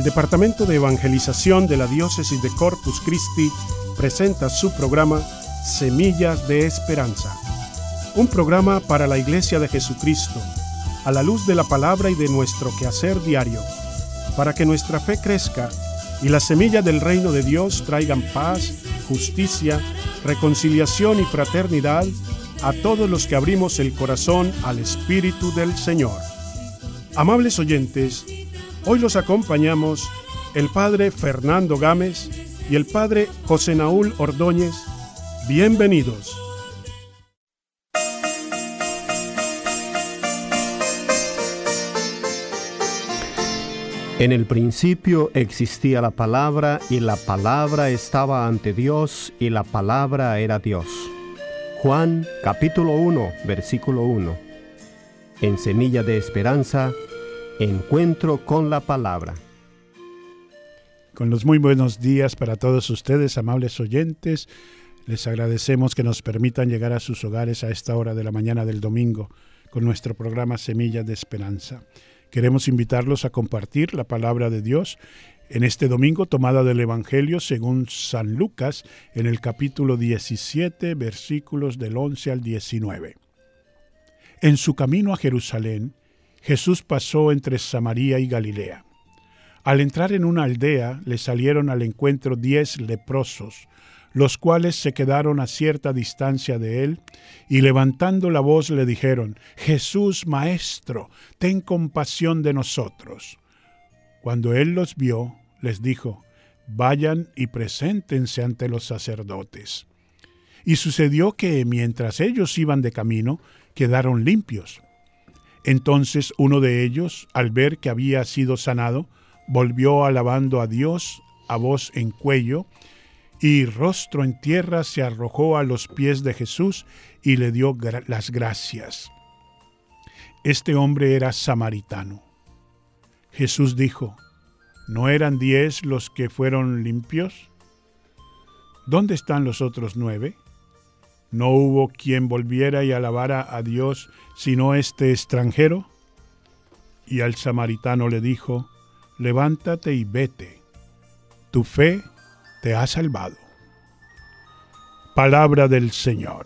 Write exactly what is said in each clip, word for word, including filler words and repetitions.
El Departamento de Evangelización de la Diócesis de Corpus Christi presenta su programa Semillas de Esperanza, un programa para la Iglesia de Jesucristo, a la luz de la palabra y de nuestro quehacer diario, para que nuestra fe crezca y las semillas del reino de Dios traigan paz, justicia, reconciliación y fraternidad a todos los que abrimos el corazón al Espíritu del Señor. Amables oyentes, hoy los acompañamos el Padre Fernando Gámez y el Padre José Naúl Ordóñez. Bienvenidos. En el principio existía la palabra, y la palabra estaba ante Dios, y la palabra era Dios. Juan capítulo uno, versículo uno. En Semilla de Esperanza, encuentro con la palabra. Con los muy buenos días para todos ustedes, amables oyentes. Les agradecemos que nos permitan llegar a sus hogares a esta hora de la mañana del domingo con nuestro programa Semillas de Esperanza. Queremos invitarlos a compartir la palabra de Dios en este domingo tomada del Evangelio según San Lucas en el capítulo diecisiete, versículos del once al diecinueve. En su camino a Jerusalén, Jesús pasó entre Samaria y Galilea. Al entrar en una aldea, le salieron al encuentro diez leprosos, los cuales se quedaron a cierta distancia de él, y levantando la voz le dijeron: «Jesús, Maestro, ten compasión de nosotros». Cuando él los vio, les dijo: «Vayan y preséntense ante los sacerdotes». Y sucedió que, mientras ellos iban de camino, quedaron limpios. Entonces uno de ellos, al ver que había sido sanado, volvió alabando a Dios a voz en cuello, y rostro en tierra se arrojó a los pies de Jesús y le dio gra- las gracias. Este hombre era samaritano. Jesús dijo: ¿no eran diez los que fueron limpios? ¿Dónde están los otros nueve? ¿No hubo quien volviera y alabara a Dios sino este extranjero? Y al samaritano le dijo: levántate y vete, tu fe te ha salvado. Palabra del Señor.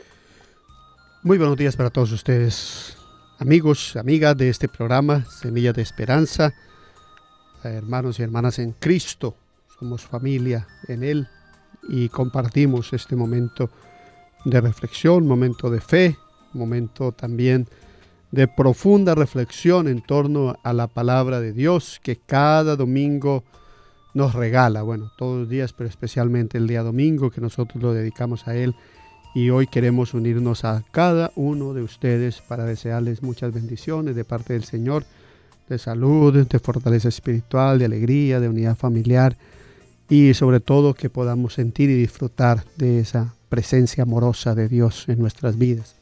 Muy buenos días para todos ustedes, amigos, amigas de este programa Semilla de Esperanza, hermanos y hermanas en Cristo. Somos familia en Él y compartimos este momento de reflexión, momento de fe, momento también de profunda reflexión en torno a la palabra de Dios que cada domingo nos regala, bueno, todos los días, pero especialmente el día domingo que nosotros lo dedicamos a Él. Y hoy queremos unirnos a cada uno de ustedes para desearles muchas bendiciones de parte del Señor, de salud, de fortaleza espiritual, de alegría, de unidad familiar y sobre todo que podamos sentir y disfrutar de esa presencia amorosa de Dios en nuestras vidas.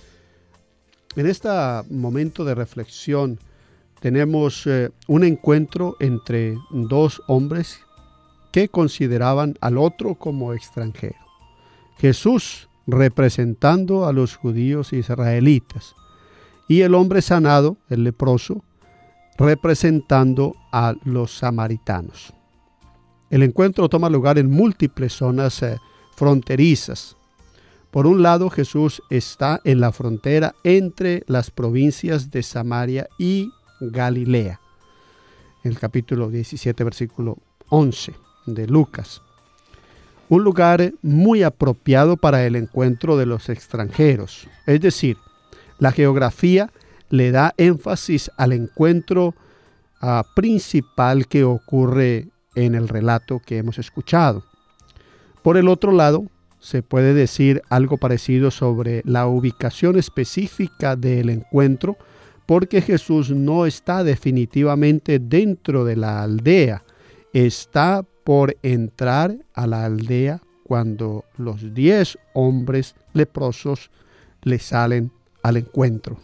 En este momento de reflexión tenemos eh, un encuentro entre dos hombres que consideraban al otro como extranjero. Jesús representando a los judíos israelitas y el hombre sanado, el leproso, representando a los samaritanos. El encuentro toma lugar en múltiples zonas eh, fronterizas. Por un lado, Jesús está en la frontera entre las provincias de Samaria y Galilea. El capítulo diecisiete, versículo once de Lucas. Un lugar muy apropiado para el encuentro de los extranjeros. Es decir, la geografía le da énfasis al encuentro uh, principal que ocurre en el relato que hemos escuchado. Por el otro lado, se puede decir algo parecido sobre la ubicación específica del encuentro, porque Jesús no está definitivamente dentro de la aldea, está por entrar a la aldea cuando los diez hombres leprosos le salen al encuentro.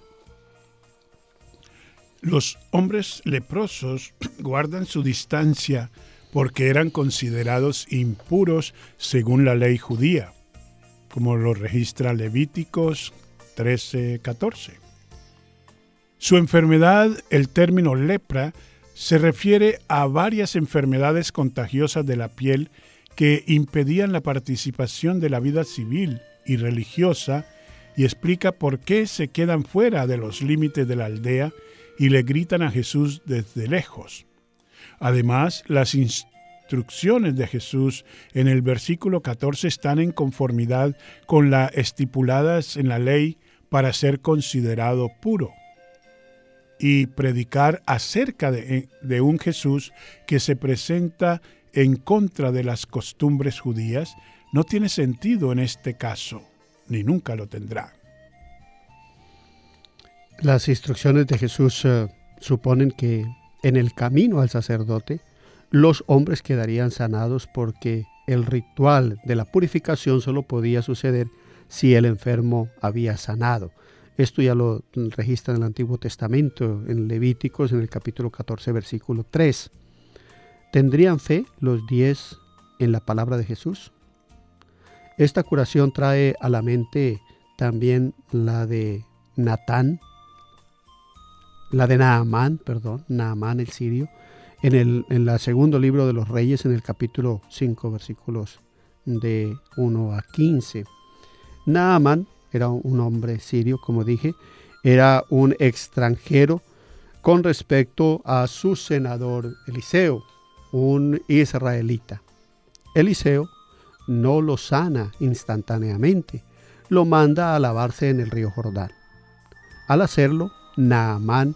Los hombres leprosos guardan su distancia porque eran considerados impuros según la ley judía, como lo registra Levíticos trece catorce. Su enfermedad, el término lepra, se refiere a varias enfermedades contagiosas de la piel que impedían la participación de la vida civil y religiosa, y explica por qué se quedan fuera de los límites de la aldea y le gritan a Jesús desde lejos. Además, las instrucciones de Jesús en el versículo catorce están en conformidad con las estipuladas en la ley para ser considerado puro. Y predicar acerca de, de un Jesús que se presenta en contra de las costumbres judías no tiene sentido en este caso, ni nunca lo tendrá. Las instrucciones de Jesús uh, suponen que en el camino al sacerdote los hombres quedarían sanados porque el ritual de la purificación solo podía suceder si el enfermo había sanado. Esto ya lo registra en el Antiguo Testamento, en Levíticos, en el capítulo catorce, versículo tres. ¿Tendrían fe los diez en la palabra de Jesús? Esta curación trae a la mente también la de Natán, la de Naamán, perdón, Naamán el sirio, en el en el segundo libro de los Reyes, en el capítulo cinco, versículos de uno a quince. Naamán era un hombre sirio, como dije, era un extranjero con respecto a su senador Eliseo, un israelita. Eliseo no lo sana instantáneamente, lo manda a lavarse en el río Jordán. Al hacerlo, Naamán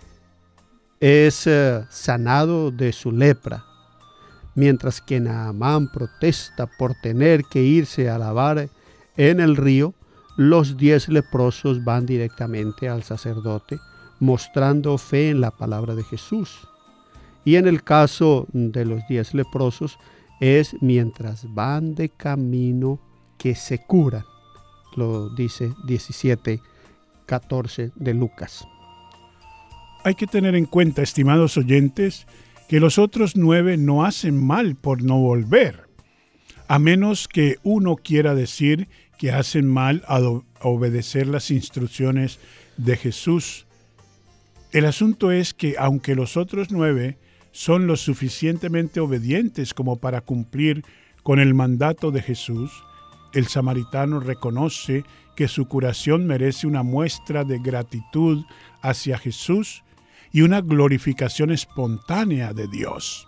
es uh, sanado de su lepra, mientras que Naamán protesta por tener que irse a lavar en el río. Los diez leprosos van directamente al sacerdote, mostrando fe en la palabra de Jesús. Y en el caso de los diez leprosos, es mientras van de camino que se curan. Lo dice diecisiete, catorce de Lucas. Hay que tener en cuenta, estimados oyentes, que los otros nueve no hacen mal por no volver, a menos que uno quiera decir que hacen mal a obedecer las instrucciones de Jesús. El asunto es que aunque los otros nueve son lo suficientemente obedientes como para cumplir con el mandato de Jesús, el samaritano reconoce que su curación merece una muestra de gratitud hacia Jesús y una glorificación espontánea de Dios.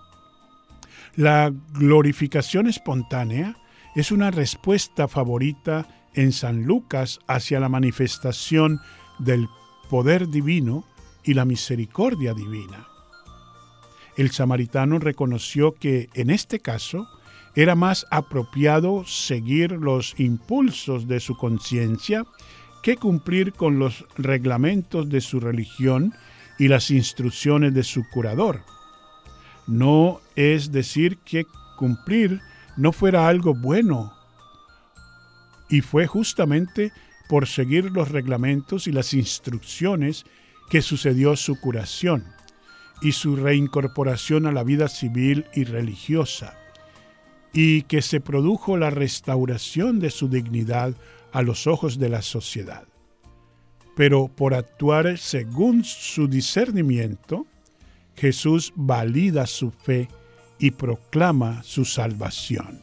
La glorificación espontánea es una respuesta favorita en San Lucas hacia la manifestación del poder divino y la misericordia divina. El samaritano reconoció que en este caso era más apropiado seguir los impulsos de su conciencia que cumplir con los reglamentos de su religión y las instrucciones de su curador. No es decir que cumplir no fuera algo bueno, y fue justamente por seguir los reglamentos y las instrucciones que sucedió su curación y su reincorporación a la vida civil y religiosa, y que se produjo la restauración de su dignidad a los ojos de la sociedad. Pero por actuar según su discernimiento, Jesús valida su fe y proclama su salvación.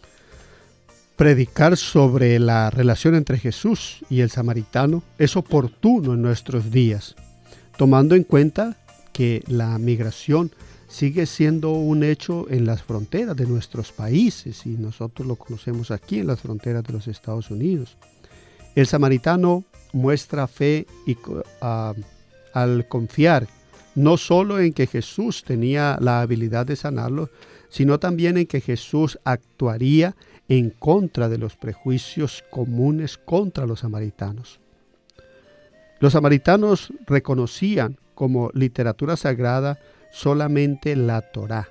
Predicar sobre la relación entre Jesús y el samaritano es oportuno en nuestros días, tomando en cuenta que la migración sigue siendo un hecho en las fronteras de nuestros países, y nosotros lo conocemos aquí en las fronteras de los Estados Unidos. El samaritano muestra fe y, uh, al confiar no solo en que Jesús tenía la habilidad de sanarlo, sino también en que Jesús actuaría en contra de los prejuicios comunes contra los samaritanos. Los samaritanos reconocían como literatura sagrada solamente la Torá,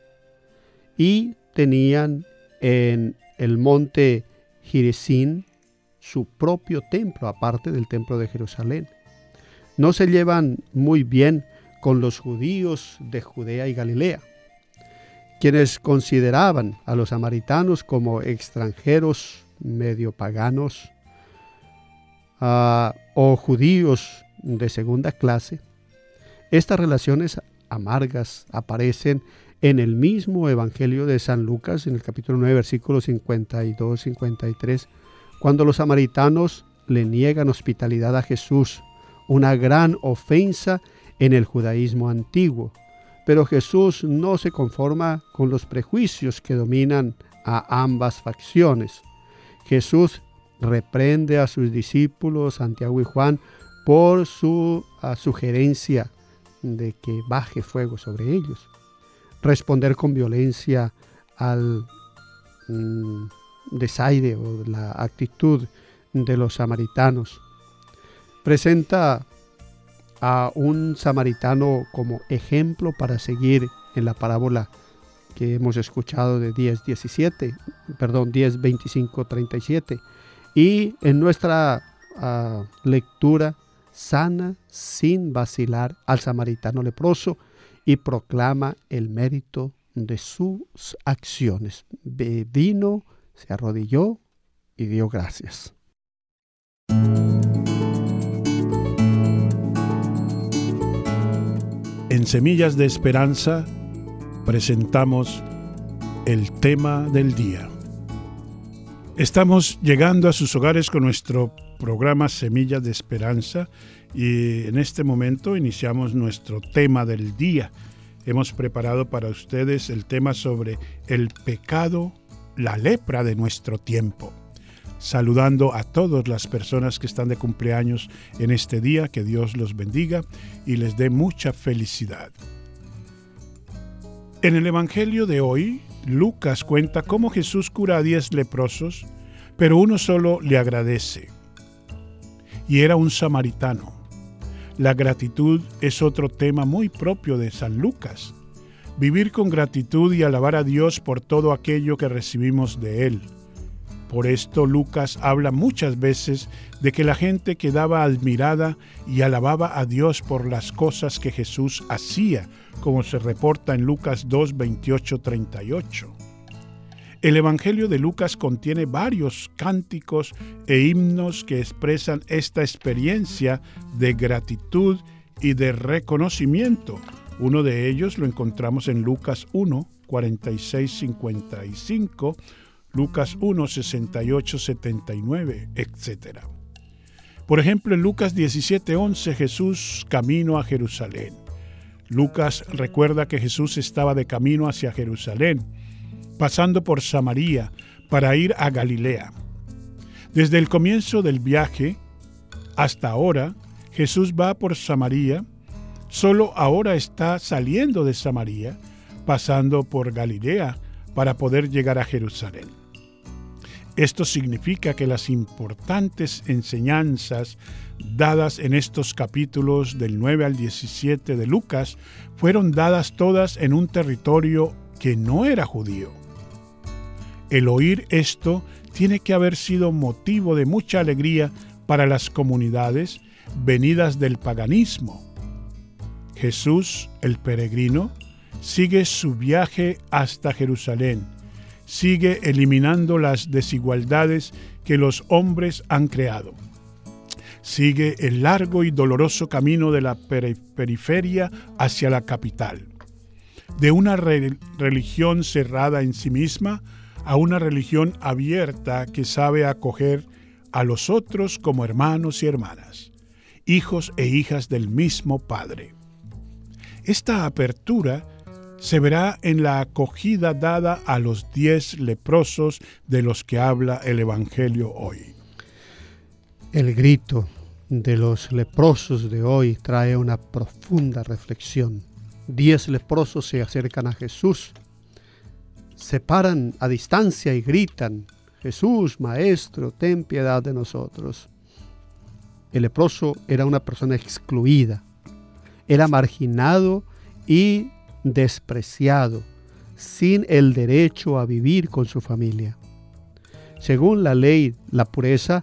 y tenían en el monte Gerizim su propio templo, aparte del templo de Jerusalén. No se llevan muy bien con los judíos de Judea y Galilea, quienes consideraban a los samaritanos como extranjeros medio paganos uh, o judíos de segunda clase. Estas relaciones amargas aparecen en el mismo Evangelio de San Lucas, en el capítulo nueve, versículos cincuenta y dos a cincuenta y tres, cuando los samaritanos le niegan hospitalidad a Jesús, una gran ofensa en el judaísmo antiguo. Pero Jesús no se conforma con los prejuicios que dominan a ambas facciones. Jesús reprende a sus discípulos Santiago y Juan por su sugerencia de que baje fuego sobre ellos. Responder con violencia al mmm, desaire o la actitud de los samaritanos. Presenta a un samaritano como ejemplo para seguir en la parábola que hemos escuchado de diez diecisiete, perdón, diez veinticinco treinta y siete. Y en nuestra uh, lectura sana sin vacilar al samaritano leproso y proclama el mérito de sus acciones. Vino, se arrodilló y dio gracias. En Semillas de Esperanza presentamos el tema del día. Estamos llegando a sus hogares con nuestro programa Semillas de Esperanza y en este momento iniciamos nuestro tema del día. Hemos preparado para ustedes el tema sobre el pecado, la lepra de nuestro tiempo. Saludando a todas las personas que están de cumpleaños en este día, que Dios los bendiga y les dé mucha felicidad. En el Evangelio de hoy, Lucas cuenta cómo Jesús cura a diez leprosos, pero uno solo le agradece, y era un samaritano. La gratitud es otro tema muy propio de San Lucas. Vivir con gratitud y alabar a Dios por todo aquello que recibimos de Él. Por esto Lucas habla muchas veces de que la gente quedaba admirada y alababa a Dios por las cosas que Jesús hacía, como se reporta en Lucas dos, veintiocho, treinta y ocho. El Evangelio de Lucas contiene varios cánticos e himnos que expresan esta experiencia de gratitud y de reconocimiento. Uno de ellos lo encontramos en Lucas uno, cuarenta y seis, cincuenta y cinco, Lucas uno, sesenta y ocho, setenta y nueve, etcétera. Por ejemplo, en Lucas diecisiete, once, Jesús camino a Jerusalén. Lucas recuerda que Jesús estaba de camino hacia Jerusalén, pasando por Samaria para ir a Galilea. Desde el comienzo del viaje hasta ahora, Jesús va por Samaria, solo ahora está saliendo de Samaria, pasando por Galilea para poder llegar a Jerusalén. Esto significa que las importantes enseñanzas dadas en estos capítulos del nueve al diecisiete de Lucas fueron dadas todas en un territorio que no era judío. El oír esto tiene que haber sido motivo de mucha alegría para las comunidades venidas del paganismo. Jesús, el peregrino, sigue su viaje hasta Jerusalén. Sigue eliminando las desigualdades que los hombres han creado. Sigue el largo y doloroso camino de la periferia hacia la capital. De una re- religión cerrada en sí misma a una religión abierta que sabe acoger a los otros como hermanos y hermanas, hijos e hijas del mismo Padre. Esta apertura se verá en la acogida dada a los diez leprosos de los que habla el Evangelio hoy. El grito de los leprosos de hoy trae una profunda reflexión. Diez leprosos se acercan a Jesús, se paran a distancia y gritan: Jesús, Maestro, ten piedad de nosotros. El leproso era una persona excluida, era marginado y despreciado, sin el derecho a vivir con su familia. Según la ley, la pureza,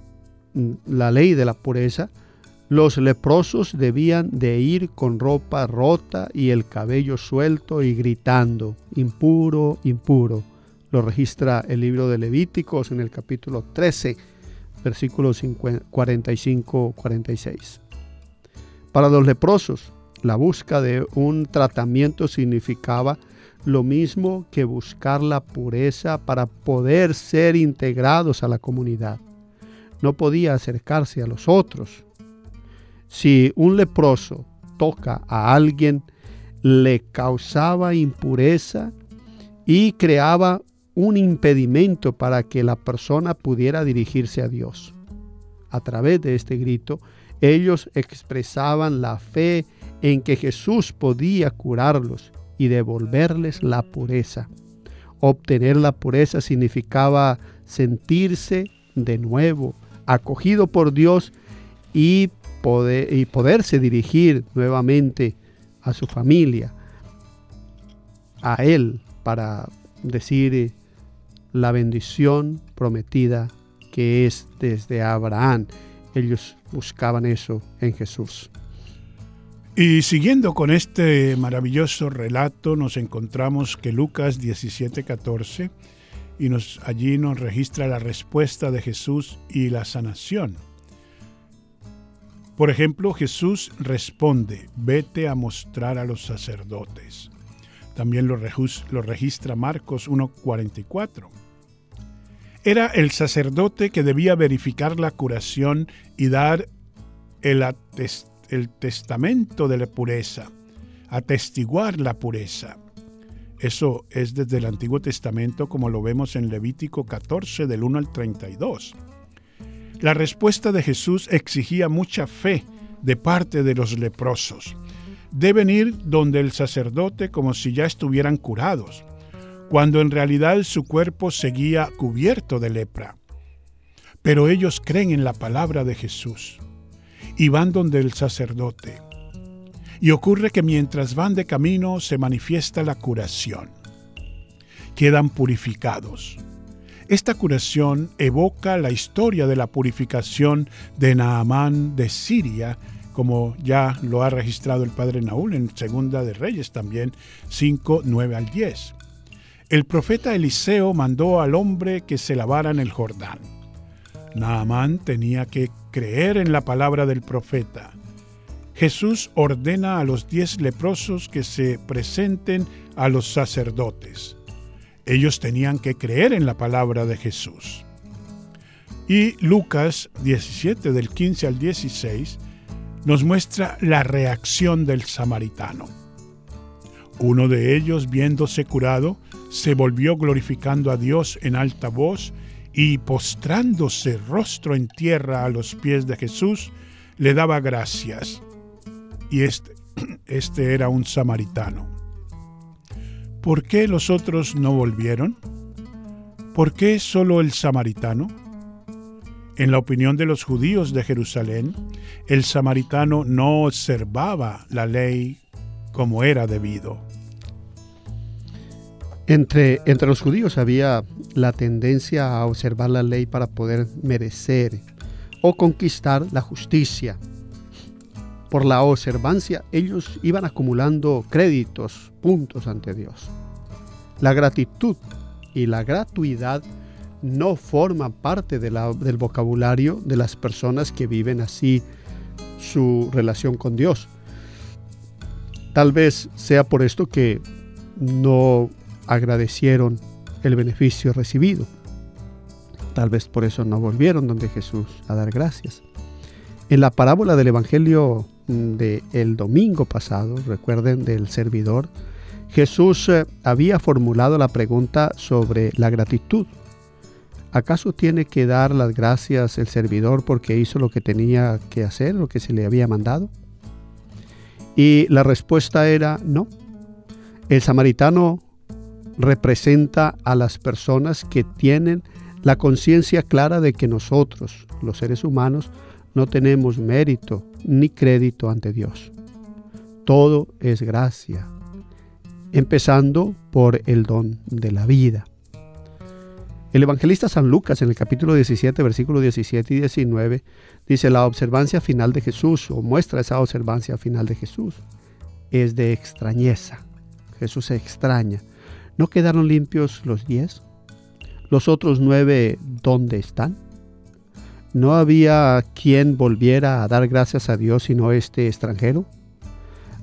la ley de la pureza, los leprosos debían de ir con ropa rota y el cabello suelto y gritando: impuro, impuro. Lo registra el libro de Levíticos en el capítulo trece, versículos cuarenta y cinco a cuarenta y seis. Para los leprosos, La búsqueda de un tratamiento significaba lo mismo que buscar la pureza para poder ser integrados a la comunidad. No podía acercarse a los otros. Si un leproso toca a alguien, le causaba impureza y creaba un impedimento para que la persona pudiera dirigirse a Dios. A través de este grito, ellos expresaban la fe en que Jesús podía curarlos y devolverles la pureza. Obtener la pureza significaba sentirse de nuevo acogido por Dios y, poder, y poderse dirigir nuevamente a su familia, a Él, para decir la bendición prometida que es desde Abraham. Ellos buscaban eso en Jesús. Y siguiendo con este maravilloso relato, nos encontramos que Lucas diecisiete catorce, y nos, allí nos registra la respuesta de Jesús y la sanación. Por ejemplo, Jesús responde: vete a mostrar a los sacerdotes. También lo, lo registra Marcos uno cuarenta y cuatro. Era el sacerdote que debía verificar la curación y dar el, atest, el testamento de la pureza, atestiguar la pureza. Eso es desde el Antiguo Testamento, como lo vemos en Levítico catorce, del uno al treinta y dos. La respuesta de Jesús exigía mucha fe de parte de los leprosos. Deben ir donde el sacerdote como si ya estuvieran curados, cuando en realidad su cuerpo seguía cubierto de lepra. Pero ellos creen en la palabra de Jesús y van donde el sacerdote. Y ocurre que mientras van de camino se manifiesta la curación. Quedan purificados. Esta curación evoca la historia de la purificación de Naamán de Siria, como ya lo ha registrado el padre Naúl en Segunda de Reyes también, cinco, nueve al diez. El profeta Eliseo mandó al hombre que se lavara en el Jordán. Naamán tenía que creer en la palabra del profeta. Jesús ordena a los diez leprosos que se presenten a los sacerdotes. Ellos tenían que creer en la palabra de Jesús. Y Lucas diecisiete, del quince al dieciséis, nos muestra la reacción del samaritano. Uno de ellos, viéndose curado, se volvió glorificando a Dios en alta voz y, postrándose rostro en tierra a los pies de Jesús, le daba gracias. Y este, este era un samaritano. ¿Por qué los otros no volvieron? ¿Por qué solo el samaritano? En la opinión de los judíos de Jerusalén, el samaritano no observaba la ley como era debido. Entre, entre los judíos había la tendencia a observar la ley para poder merecer o conquistar la justicia. Por la observancia, ellos iban acumulando créditos, puntos ante Dios. La gratitud y la gratuidad no forman parte de la, del vocabulario de las personas que viven así su relación con Dios. Tal vez sea por esto que no agradecieron el beneficio recibido. Tal vez por eso no volvieron donde Jesús a dar gracias. En la parábola del Evangelio del domingo pasado, recuerden, del servidor, Jesús eh, había formulado la pregunta sobre la gratitud. ¿Acaso tiene que dar las gracias el servidor porque hizo lo que tenía que hacer, lo que se le había mandado? Y la respuesta era no. El samaritano representa a las personas que tienen la conciencia clara de que nosotros, los seres humanos, no tenemos mérito ni crédito ante Dios. Todo es gracia, empezando por el don de la vida. El evangelista San Lucas, en el capítulo diecisiete, versículos diecisiete y diecinueve, dice: la observancia final de Jesús, o muestra esa observancia final de Jesús, es de extrañeza. Jesús se extraña. ¿No quedaron limpios los diez? ¿Los otros nueve dónde están? ¿No había quien volviera a dar gracias a Dios sino este extranjero?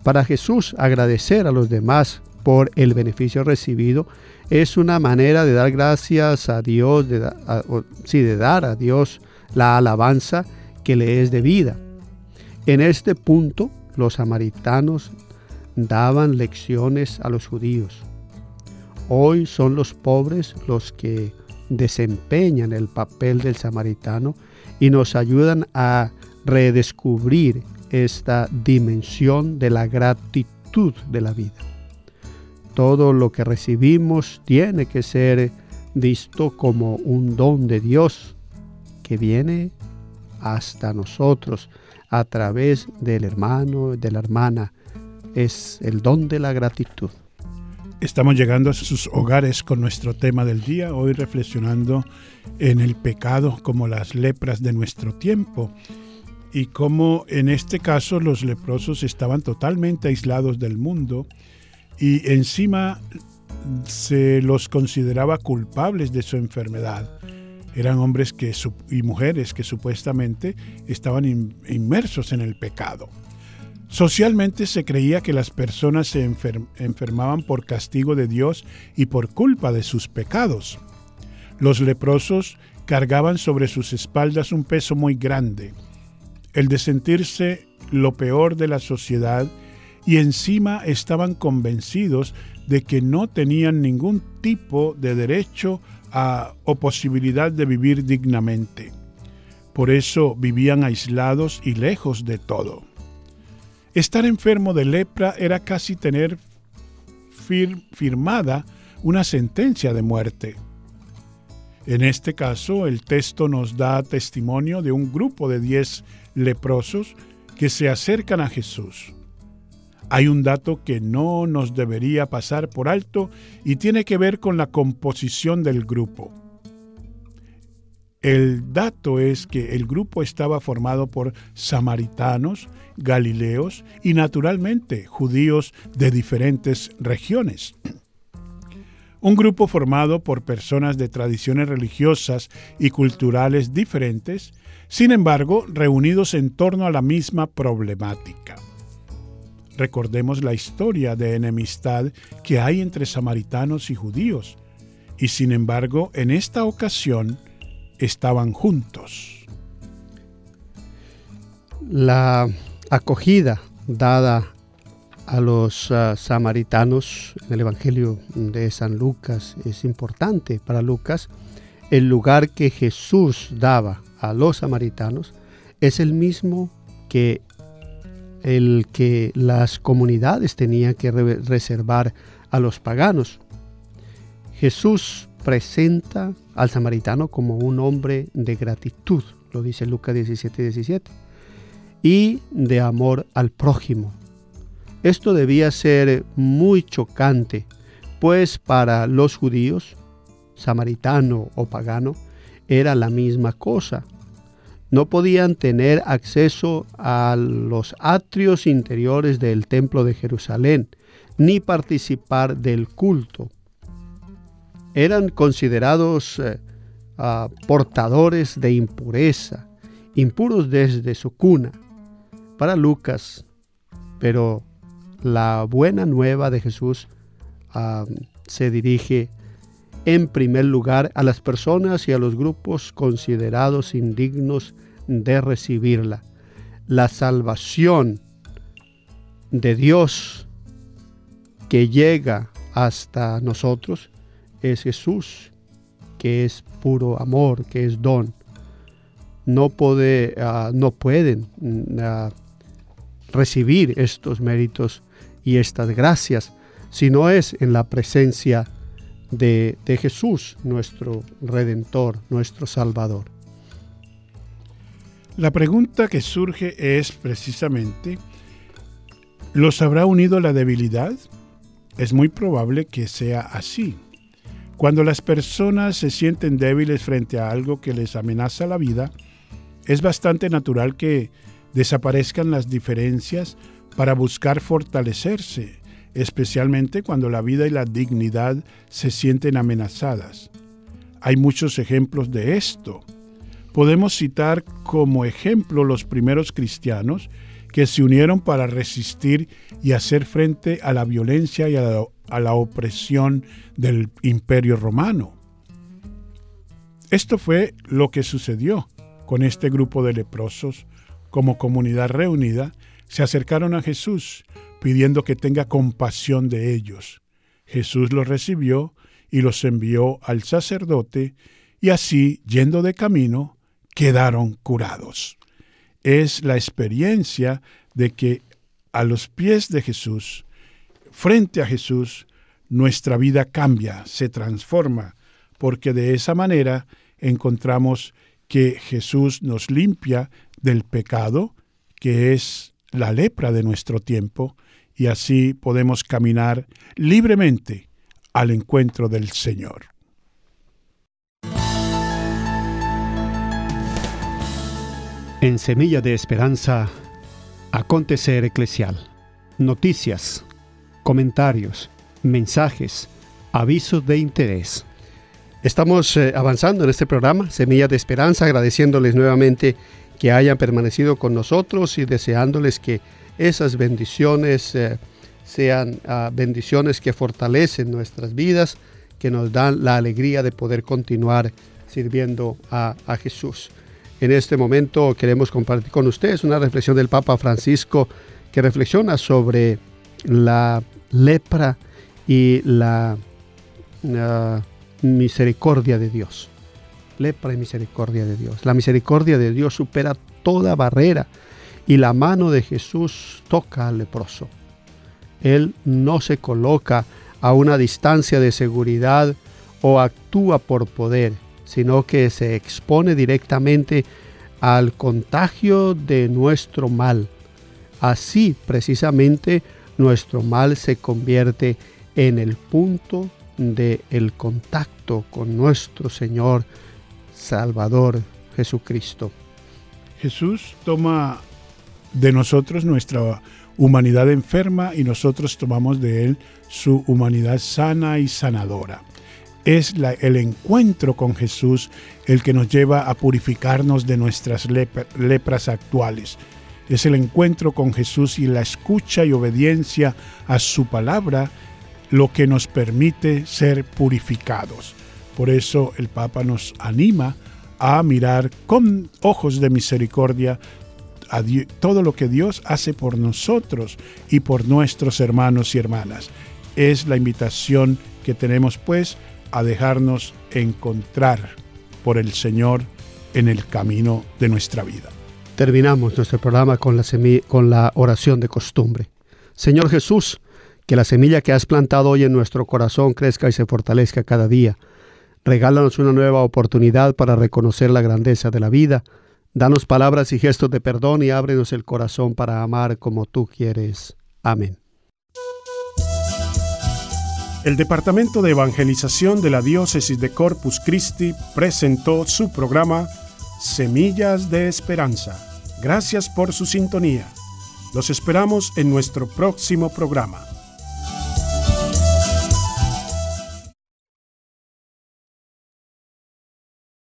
Para Jesús, agradecer a los demás por el beneficio recibido es una manera de dar gracias a Dios, de, da, a, o, sí, de dar a Dios la alabanza que le es debida. En este punto, los samaritanos daban lecciones a los judíos. Hoy son los pobres los que desempeñan el papel del samaritano y nos ayudan a redescubrir esta dimensión de la gratitud de la vida. Todo lo que recibimos tiene que ser visto como un don de Dios que viene hasta nosotros a través del hermano, de la hermana. Es el don de la gratitud. Estamos llegando a sus hogares con nuestro tema del día, hoy reflexionando en el pecado como las lepras de nuestro tiempo y cómo en este caso los leprosos estaban totalmente aislados del mundo y encima se los consideraba culpables de su enfermedad. Eran hombres que, y mujeres que supuestamente estaban inmersos en el pecado. Socialmente se creía que las personas se enfer- enfermaban por castigo de Dios y por culpa de sus pecados. Los leprosos cargaban sobre sus espaldas un peso muy grande, el de sentirse lo peor de la sociedad, y encima estaban convencidos de que no tenían ningún tipo de derecho a, o posibilidad de vivir dignamente. Por eso vivían aislados y lejos de todo. Estar enfermo de lepra era casi tener fir- firmada una sentencia de muerte. En este caso, el texto nos da testimonio de un grupo de diez leprosos que se acercan a Jesús. Hay un dato que no nos debería pasar por alto y tiene que ver con la composición del grupo. El dato es que el grupo estaba formado por samaritanos, galileos y naturalmente judíos de diferentes regiones. Un grupo formado por personas de tradiciones religiosas y culturales diferentes, sin embargo, reunidos en torno a la misma problemática. Recordemos la historia de enemistad que hay entre samaritanos y judíos, y sin embargo, en esta ocasión, estaban juntos. La acogida dada a los uh, samaritanos en el Evangelio de San Lucas es importante para Lucas. El lugar que Jesús daba a los samaritanos es el mismo que el que las comunidades tenían que re- reservar a los paganos. Jesús presenta al samaritano como un hombre de gratitud, lo dice Lucas diecisiete diecisiete, y de amor al prójimo. Esto debía ser muy chocante, pues para los judíos, samaritano o pagano, era la misma cosa. No podían tener acceso a los atrios interiores del templo de Jerusalén, ni participar del culto. Eran considerados eh, uh, portadores de impureza, impuros desde su cuna. Para Lucas, pero la buena nueva de Jesús uh, se dirige en primer lugar a las personas y a los grupos considerados indignos de recibirla. La salvación de Dios que llega hasta nosotros es Jesús, que es puro amor, que es don. No, puede, uh, no pueden uh, recibir estos méritos y estas gracias si no es en la presencia de, de Jesús, nuestro Redentor, nuestro Salvador. La pregunta que surge es precisamente, ¿los habrá unido la debilidad? Es muy probable que sea así. Cuando las personas se sienten débiles frente a algo que les amenaza la vida, es bastante natural que desaparezcan las diferencias para buscar fortalecerse, especialmente cuando la vida y la dignidad se sienten amenazadas. Hay muchos ejemplos de esto. Podemos citar como ejemplo los primeros cristianos que se unieron para resistir y hacer frente a la violencia y a la, a la opresión del Imperio Romano. Esto fue lo que sucedió con este grupo de leprosos. Como comunidad reunida, se acercaron a Jesús pidiendo que tenga compasión de ellos. Jesús los recibió y los envió al sacerdote, y así, yendo de camino, quedaron curados. Es la experiencia de que a los pies de Jesús, frente a Jesús, nuestra vida cambia, se transforma, porque de esa manera encontramos que Jesús nos limpia del pecado, que es la lepra de nuestro tiempo, y así podemos caminar libremente al encuentro del Señor. En Semilla de Esperanza, acontecer eclesial, noticias, comentarios, mensajes, avisos de interés. Estamos eh, avanzando en este programa, Semilla de Esperanza, agradeciéndoles nuevamente que hayan permanecido con nosotros y deseándoles que esas bendiciones eh, sean uh, bendiciones que fortalecen nuestras vidas, que nos dan la alegría de poder continuar sirviendo a, a Jesús. En este momento queremos compartir con ustedes una reflexión del Papa Francisco que reflexiona sobre la lepra y la uh, misericordia de Dios. Lepra y misericordia de Dios. La misericordia de Dios supera toda barrera y la mano de Jesús toca al leproso. Él no se coloca a una distancia de seguridad o actúa por poder, sino que se expone directamente al contagio de nuestro mal. Así, precisamente, nuestro mal se convierte en el punto del contacto con nuestro Señor Salvador Jesucristo. Jesús toma de nosotros nuestra humanidad enferma y nosotros tomamos de Él su humanidad sana y sanadora. Es la, el encuentro con Jesús el que nos lleva a purificarnos de nuestras lepra, lepras actuales. Es el encuentro con Jesús y la escucha y obediencia a su palabra lo que nos permite ser purificados. Por eso el Papa nos anima a mirar con ojos de misericordia a Dios, todo lo que Dios hace por nosotros y por nuestros hermanos y hermanas. Es la invitación que tenemos pues a dejarnos encontrar por el Señor en el camino de nuestra vida. Terminamos nuestro programa con la, semi- con la oración de costumbre. Señor Jesús, que la semilla que has plantado hoy en nuestro corazón crezca y se fortalezca cada día. Regálanos una nueva oportunidad para reconocer la grandeza de la vida. Danos palabras y gestos de perdón y ábrenos el corazón para amar como tú quieres. Amén. El Departamento de Evangelización de la Diócesis de Corpus Christi presentó su programa Semillas de Esperanza. Gracias por su sintonía. Los esperamos en nuestro próximo programa.